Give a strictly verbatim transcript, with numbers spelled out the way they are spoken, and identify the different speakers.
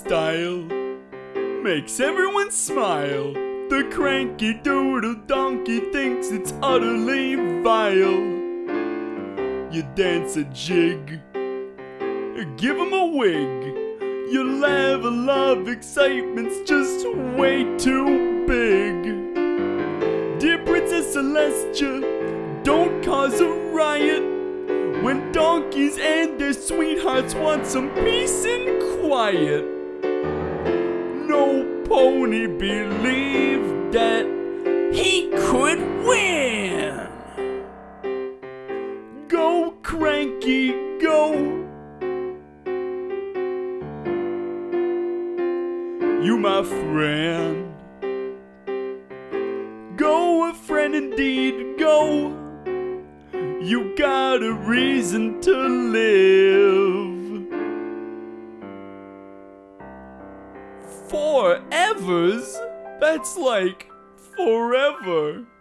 Speaker 1: style makes everyone smile. The cranky doodle donkey thinks it's utterly vile. You dance a jig, give him a wig. Your level of excitement's just way too big. Dear Princess Celestia, don't cause a riot when donkeys and their sweethearts want some peace and quiet. No pony believed that he could win. Go, Cranky, go. You my friend. Go, a friend indeed, go. You got a reason to live. Forevers? That's like forever.